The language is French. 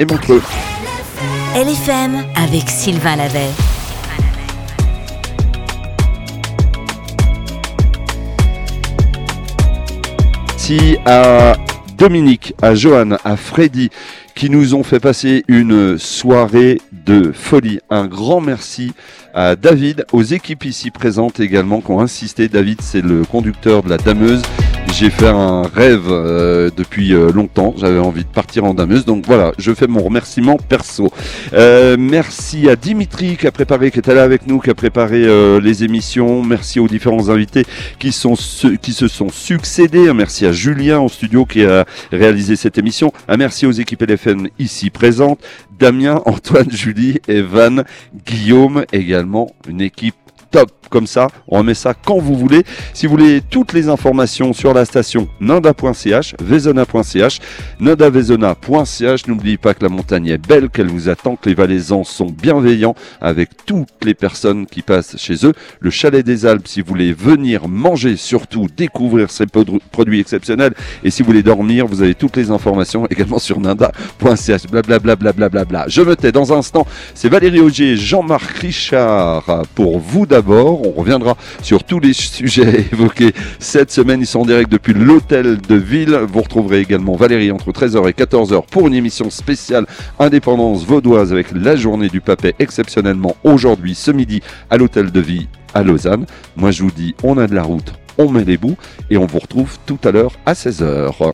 et Montreux. LFM avec Sylvain Lavet. Merci à Dominique, à Johan, à Freddy qui nous ont fait passer une soirée de folie. Un grand merci à David, aux équipes ici présentes également qui ont insisté. David, c'est le conducteur de la Dameuse. J'ai fait un rêve depuis longtemps, j'avais envie de partir en Dameuse, donc voilà, je fais mon remerciement perso. Merci à Dimitri qui était là avec nous, qui a préparé les émissions. Merci aux différents invités qui se sont succédés. Merci à Julien au studio qui a réalisé cette émission. Merci aux équipes LFM ici présentes. Damien, Antoine, Julie, Evan, Guillaume, également une équipe top, comme ça, on remet ça quand vous voulez. Si vous voulez toutes les informations sur la station nanda.ch, vezona.ch, nandavezona.ch, n'oubliez pas que la montagne est belle, qu'elle vous attend, que les Valaisans sont bienveillants avec toutes les personnes qui passent chez eux. Le Chalet des Alpes, si vous voulez venir manger, surtout découvrir ces produits exceptionnels, et si vous voulez dormir, vous avez toutes les informations également sur nanda.ch, blablabla. Je me tais dans un instant, c'est Valérie Augier et Jean-Marc Richard pour vous d'abord. On reviendra sur tous les sujets évoqués cette semaine. Ils sont en direct depuis l'hôtel de ville. Vous retrouverez également Valérie entre 13h et 14h pour une émission spéciale indépendance vaudoise avec la journée du Papet exceptionnellement aujourd'hui ce midi à l'hôtel de ville à Lausanne. Moi je vous dis, on a de la route, on met les bouts et on vous retrouve tout à l'heure à 16h.